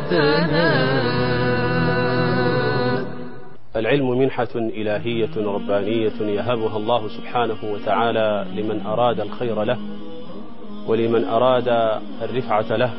العلم منحة إلهية ربانية يهبها الله سبحانه وتعالى لمن أراد الخير له ولمن أراد الرفعة له.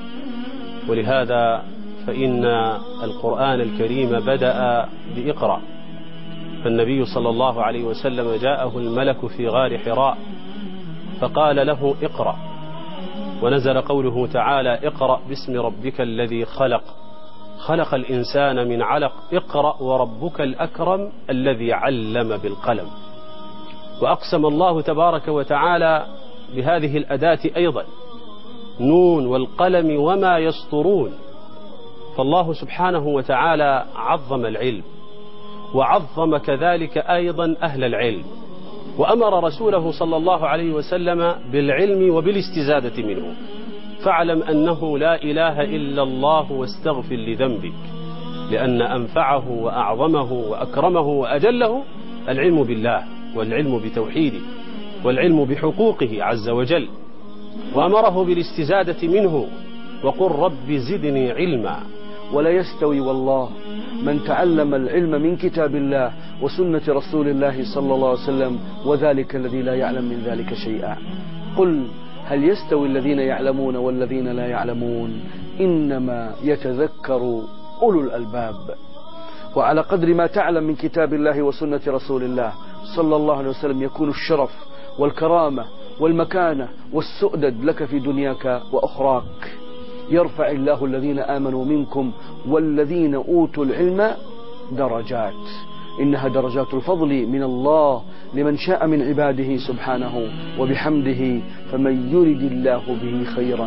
ولهذا فإن القرآن الكريم بدأ بإقرأ، فالنبي صلى الله عليه وسلم جاءه الملك في غار حراء فقال له اقرأ، ونزل قوله تعالى اقرأ باسم ربك الذي خلق، خلق الإنسان من علق، اقرأ وربك الأكرم الذي علم بالقلم. وأقسم الله تبارك وتعالى بهذه الأداة أيضا، نون والقلم وما يسطرون. فالله سبحانه وتعالى عظم العلم، وعظم كذلك أيضا أهل العلم، وأمر رسوله صلى الله عليه وسلم بالعلم وبالاستزادة منه. فاعلم أنه لا إله إلا الله واستغفر لذنبك، لأن أنفعه وأعظمه وأكرمه وأجله العلم بالله، والعلم بتوحيده، والعلم بحقوقه عز وجل. وأمره بالاستزادة منه، وقل رب زدني علما. ولا يستوي والله من تعلم العلم من كتاب الله وسنة رسول الله صلى الله عليه وسلم وذلك الذي لا يعلم من ذلك شيئا. قل هل يستوي الذين يعلمون والذين لا يعلمون؟ إنما يتذكر أولو الألباب. وعلى قدر ما تعلم من كتاب الله وسنة رسول الله صلى الله عليه وسلم يكون الشرف والكرامة والمكانة والسؤدد لك في دنياك وأخراك. يرفع الله الذين آمنوا منكم والذين أوتوا العلم درجات، إنها درجات الفضل من الله لمن شاء من عباده سبحانه وبحمده. فمن يرد الله به خيرا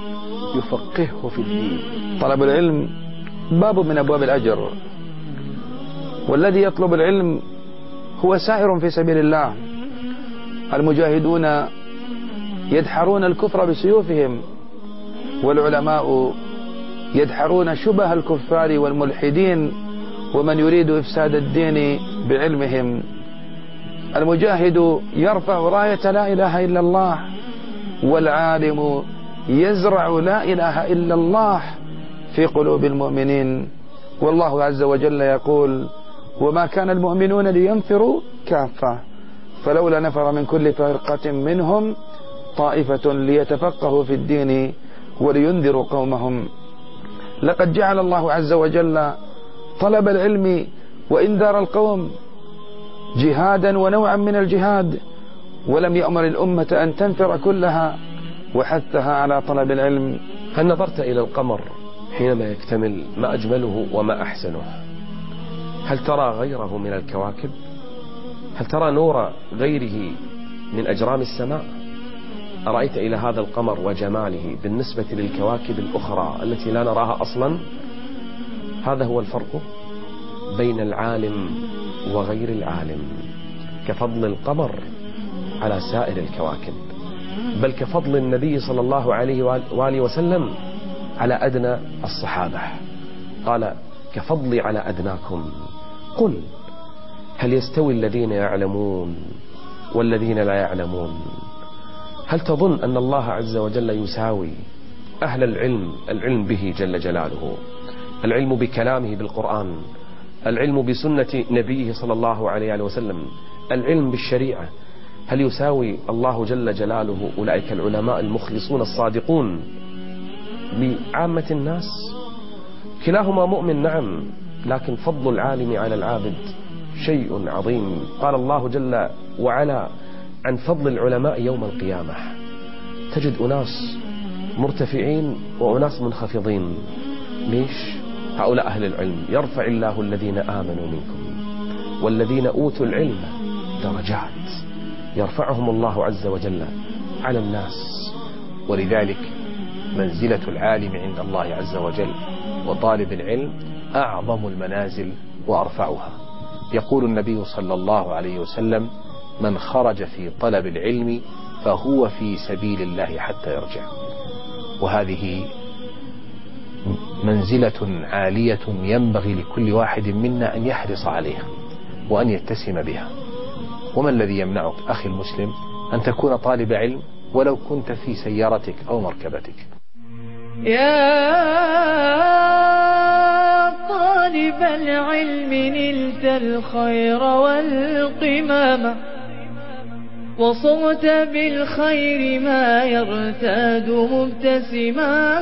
يفقهه في الدين. طلب العلم باب من أبواب الأجر، والذي يطلب العلم هو سائر في سبيل الله. المجاهدون يدحرون الكفر بسيوفهم، والعلماء يدحرون شبه الكفار والملحدين ومن يريد إفساد الدين بعلمهم. المجاهد يرفع راية لا إله إلا الله، والعالم يزرع لا إله إلا الله في قلوب المؤمنين. والله عز وجل يقول وما كان المؤمنون لينفروا كافة فلولا نفر من كل فرقة منهم طائفة ليتفقهوا في الدين ولينذروا قومهم. لقد جعل الله عز وجل طلب العلم وإنذار القوم جهادا ونوعا من الجهاد، ولم يأمر الأمة أن تنفر كلها وحثها على طلب العلم. هل نظرت إلى القمر حينما يكتمل ما أجمله وما أحسنه؟ هل ترى غيره من الكواكب؟ هل ترى نور غيره من أجرام السماء؟ أرأيت إلى هذا القمر وجماله بالنسبة للكواكب الأخرى التي لا نراها أصلا؟ هذا هو الفرق بين العالم وغير العالم، كفضل القمر على سائر الكواكب، بل كفضل النبي صلى الله عليه وآله وسلم على أدنى الصحابة. قال كفضلي على أدناكم. قل هل يستوي الذين يعلمون والذين لا يعلمون؟ هل تظن أن الله عز وجل يساوي أهل العلم به جل جلاله، العلم بكلامه بالقرآن، العلم بسنة نبيه صلى الله عليه وسلم، العلم بالشريعة؟ هل يساوي الله جل جلاله أولئك العلماء المخلصون الصادقون بعامة الناس؟ كلاهما مؤمن نعم، لكن فضل العالم على العابد شيء عظيم. قال الله جل وعلا عن فضل العلماء يوم القيامة، تجد أناس مرتفعين وأناس منخفضين. ليش؟ هؤلاء أهل العلم. يرفع الله الذين آمنوا منكم والذين أوتوا العلم درجات، يرفعهم الله عز وجل على الناس. ولذلك منزلة العالم عند الله عز وجل وطالب العلم أعظم المنازل وأرفعها. يقول النبي صلى الله عليه وسلم من خرج في طلب العلم فهو في سبيل الله حتى يرجع. وهذه منزلة عالية ينبغي لكل واحد منا أن يحرص عليها وأن يتسم بها. وما الذي يمنعك أخي المسلم أن تكون طالب علم ولو كنت في سيارتك أو مركبتك؟ يا نلت الخير والقمام وصرت بالخير ما يرتاد مبتسما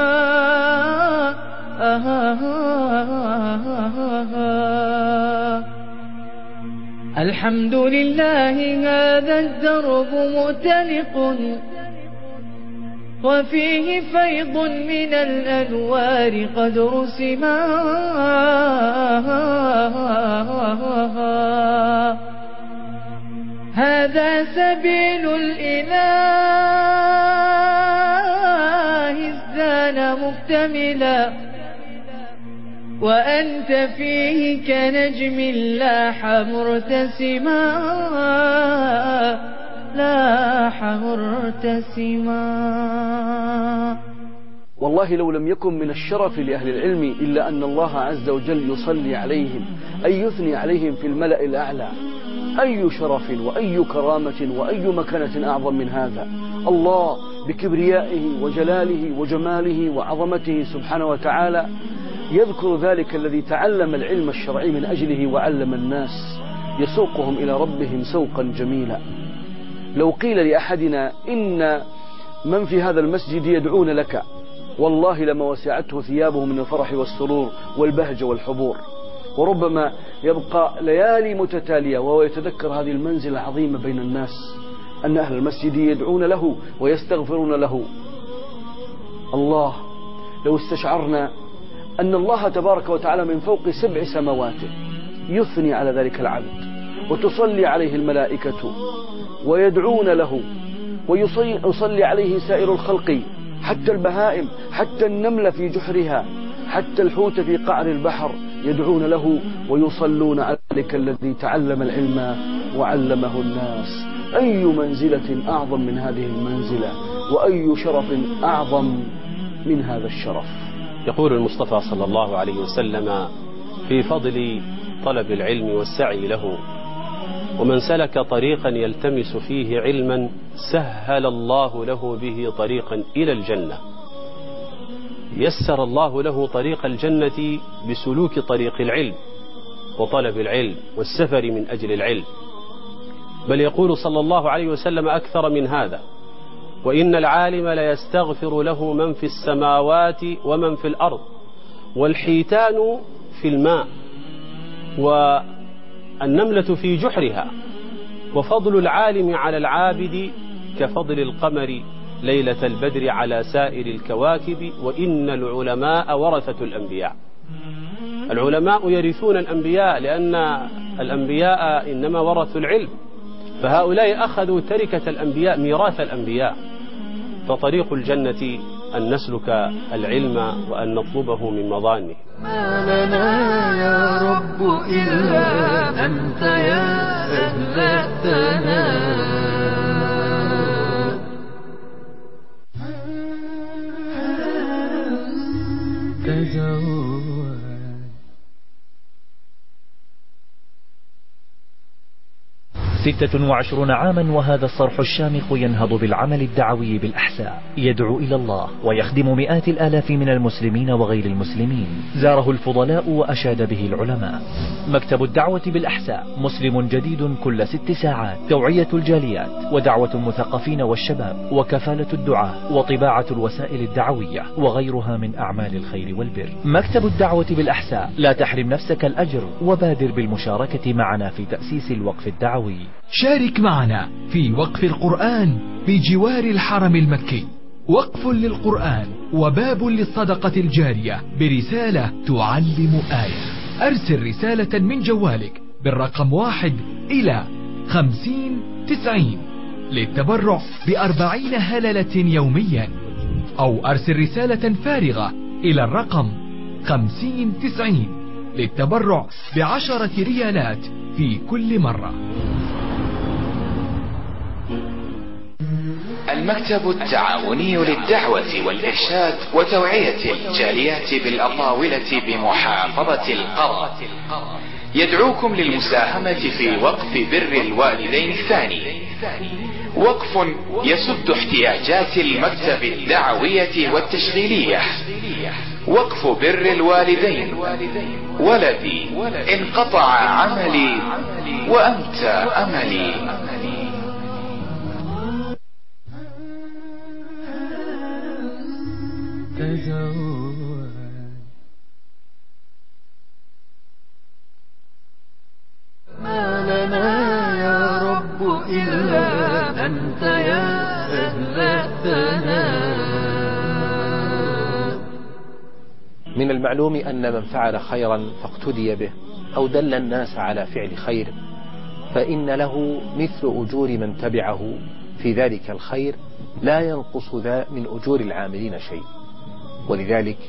الحمد لله هذا الدرب متلق وفيه فيض من الأنوار قد رسما هذا سبيل الإله ازدان مكتملا وأنت فيه كنجم لاح مرتسما لاح مرتسما. والله لو لم يكن من الشرف لأهل العلم إلا أن الله عز وجل يصلي عليهم أي يثني عليهم في الملأ الأعلى، أي شرف وأي كرامة وأي مكانة أعظم من هذا. الله بكبريائه وجلاله وجماله وعظمته سبحانه وتعالى يذكر ذلك الذي تعلم العلم الشرعي من أجله وعلم الناس، يسوقهم إلى ربهم سوقا جميلا. لو قيل لأحدنا إن من في هذا المسجد يدعون لك، والله لما وسعته ثيابه من الفرح والسرور والبهجة والحبور، وربما يبقى ليالي متتالية وهو يتذكر هذه المنزلة العظيمة بين الناس، أن أهل المسجد يدعون له ويستغفرون له. الله لو استشعرنا أن الله تبارك وتعالى من فوق 7 سماوات يثني على ذلك العبد وتصلي عليه الملائكة ويدعون له ويصلي عليه سائر الخلق، حتى البهائم، حتى النملة في جحرها، حتى الحوت في قعر البحر يدعون له ويصلون على ذلك الذي تعلم العلم وعلمه الناس. أي منزلة أعظم من هذه المنزلة، وأي شرف أعظم من هذا الشرف. يقول المصطفى صلى الله عليه وسلم في فضل طلب العلم والسعي له: ومن سلك طريقا يلتمس فيه علما سهل الله له به طريقا إلى الجنة. يسر الله له طريق الجنة بسلوك طريق العلم وطلب العلم والسفر من أجل العلم. بل يقول صلى الله عليه وسلم أكثر من هذا: وإن العالم ليستغفر له من في السماوات ومن في الأرض، والحيتان في الماء، والنملة في جحرها، وفضل العالم على العابد كفضل القمر ليلة البدر على سائر الكواكب، وإن العلماء ورثة الأنبياء. العلماء يرثون الأنبياء لأن الأنبياء إنما ورثوا العلم، فهؤلاء أخذوا تركة الأنبياء، ميراث الأنبياء. فطريق الجنة أن نسلك العلم وأن نطلبه من مظانه. ما لنا يا رب إلا أنت يا أهل الثناء. تزود 26 عاما وهذا الصرح الشامخ ينهض بالعمل الدعوي بالأحساء، يدعو إلى الله ويخدم مئات الآلاف من المسلمين وغير المسلمين. زاره الفضلاء وأشاد به العلماء. مكتب الدعوة بالأحساء مسلم جديد كل 6 ساعات، توعية الجاليات ودعوة المثقفين والشباب وكفالة الدعاة وطباعة الوسائل الدعوية وغيرها من أعمال الخير والبر. مكتب الدعوة بالأحساء، لا تحرم نفسك الأجر وبادر بالمشاركة معنا في تأسيس الوقف الدعوي. شارك معنا في وقف القرآن بجوار الحرم المكي، وقف للقرآن وباب للصدقة الجارية برسالة تعلم آية. أرسل رسالة من جوالك بالرقم 1 إلى 5090 للتبرع ب40 هللة يوميا، أو أرسل رسالة فارغة إلى الرقم 5090 للتبرع ب10 ريالات في كل مرة. المكتب التعاوني للدعوة والإرشاد وتوعية الجاليات بالأطاولة بمحافظة القرى يدعوكم للمساهمة في وقف بر الوالدين الثاني، وقف يسد احتياجات المكتب الدعوية والتشغيلية، وقف بر الوالدين. ولدي انقطع عملي وأنت أملي. ما لنا يا رب إلا أنت يا أهل الثناء. من المعلوم أن من فعل خيرا فاقتدي به أو دل الناس على فعل خير فإن له مثل أجور من تبعه في ذلك الخير لا ينقص ذا من أجور العاملين شيء. ولذلك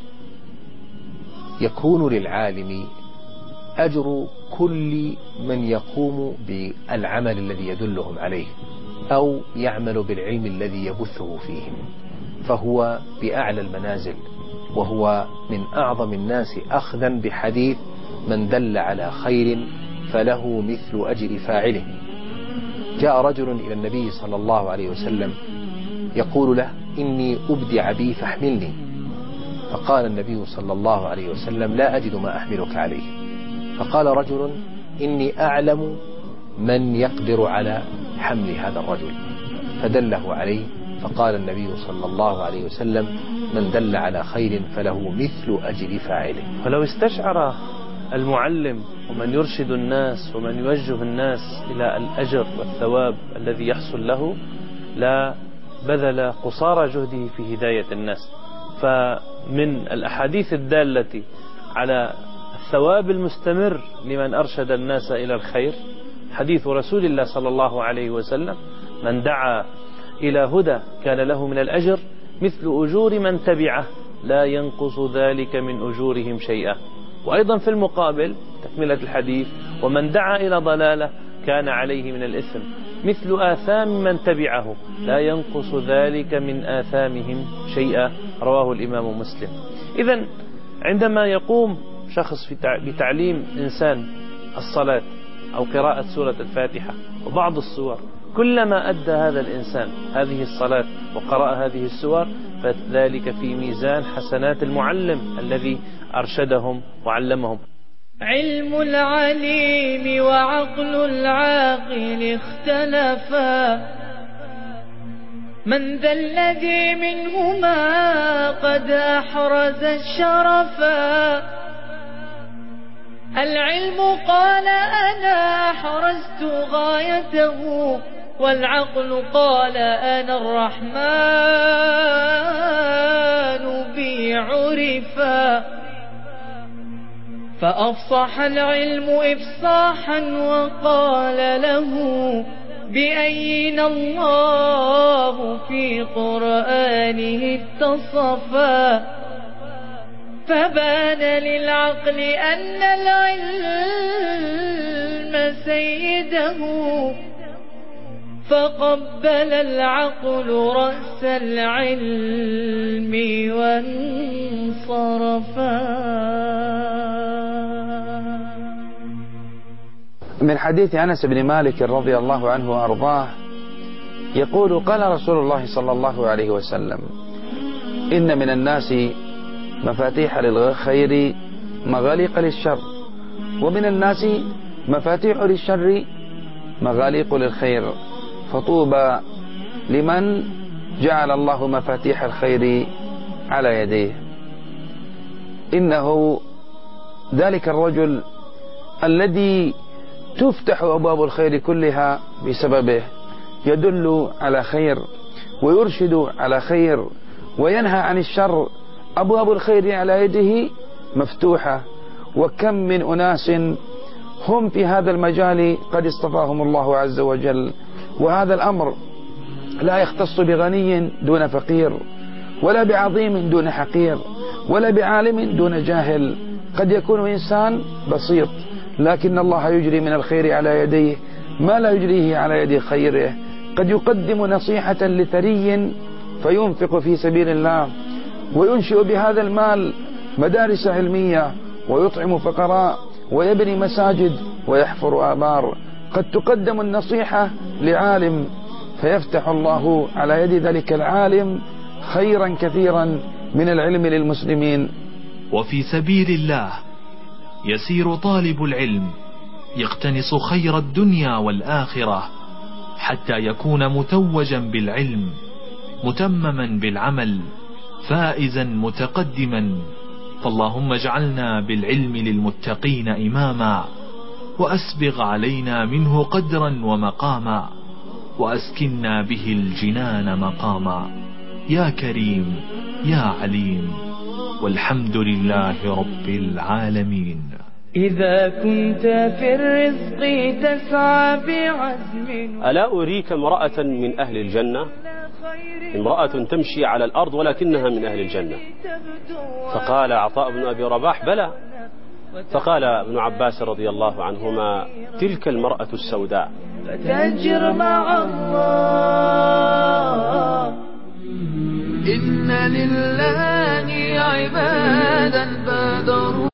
يكون للعالم أجر كل من يقوم بالعمل الذي يدلهم عليه أو يعمل بالعلم الذي يبثه فيهم، فهو بأعلى المنازل، وهو من أعظم الناس أخذا بحديث من دل على خير فله مثل أجر فاعله. جاء رجل إلى النبي صلى الله عليه وسلم يقول له: إني أبدع بي فاحملني. فقال النبي صلى الله عليه وسلم: لا أجد ما أحملك عليه. فقال رجل: إني أعلم من يقدر على حمل هذا الرجل، فدله عليه. فقال النبي صلى الله عليه وسلم: من دل على خير فله مثل أجر فاعله. فلو استشعر المعلم ومن يرشد الناس ومن يوجه الناس إلى الأجر والثواب الذي يحصل له لا بذل قصارى جهده في هداية الناس. فمن الأحاديث الدالة على الثواب المستمر لمن أرشد الناس إلى الخير حديث رسول الله صلى الله عليه وسلم: من دعا إلى هدى كان له من الأجر مثل أجور من تبعه لا ينقص ذلك من أجورهم شيئا. وأيضا في المقابل تكملة الحديث: ومن دعا إلى ضلالة كان عليه من الإثم مثل آثام من تبعه لا ينقص ذلك من آثامهم شيئا. رواه الإمام مسلم. إذن عندما يقوم شخص بتعليم إنسان الصلاة أو قراءة سورة الفاتحة وبعض السور، كلما أدى هذا الإنسان هذه الصلاة وقرأ هذه السور فذلك في ميزان حسنات المعلم الذي أرشدهم وعلمهم. علم العليم وعقل العاقل اختلفا، من ذا الذي منهما قد أحرز الشرفا؟ العلم قال أنا أحرزت غايته، والعقل قال أنا الرحمن بي عرفا. فأفصح العلم إفصاحا وقال له بأينا الله في قرآنه اتصفا. فبان للعقل أن العلم سيده، فقبل العقل رأس العلم وانصرفا. من حديث أنس بن مالك رضي الله عنه وأرضاه يقول: قال رسول الله صلى الله عليه وسلم: إن من الناس مفاتيح للخير مغاليق للشر، ومن الناس مفاتيح للشر مغاليق للخير، فطوبى لمن جعل الله مفاتيح الخير على يديه. إنه ذلك الرجل الذي تفتح أبواب الخير كلها بسببه، يدل على خير ويرشد على خير وينهى عن الشر، أبواب الخير على يده مفتوحة. وكم من أناس هم في هذا المجال قد اصطفاهم الله عز وجل. وهذا الأمر لا يختص بغني دون فقير، ولا بعظيم دون حقير، ولا بعالم دون جاهل. قد يكون إنسان بسيط لكن الله يجري من الخير على يديه ما لا يجريه على يد خيره. قد يقدم نصيحة لثري فينفق في سبيل الله وينشئ بهذا المال مدارس علمية ويطعم فقراء ويبني مساجد ويحفر آبار. قد تقدم النصيحة لعالم فيفتح الله على يد ذلك العالم خيرا كثيرا من العلم للمسلمين. وفي سبيل الله يسير طالب العلم يقتنص خير الدنيا والآخرة حتى يكون متوجا بالعلم، متمما بالعمل، فائزا متقدما. فاللهم اجعلنا بالعلم للمتقين إماما، وأسبغ علينا منه قدرا ومقاما، وأسكننا به الجنان مقاما، يا كريم يا عليم، والحمد لله رب العالمين. إذا كنت في الرزق تسعى بعزم، ألا أريك امرأة من أهل الجنة، امرأة تمشي على الأرض ولكنها من أهل الجنة. فقال عطاء بن أبي رباح بلى. فقال ابن عباس رضي الله عنهما تلك المرأة السوداء. فتجر مع الله. إن لله عبادا بادروا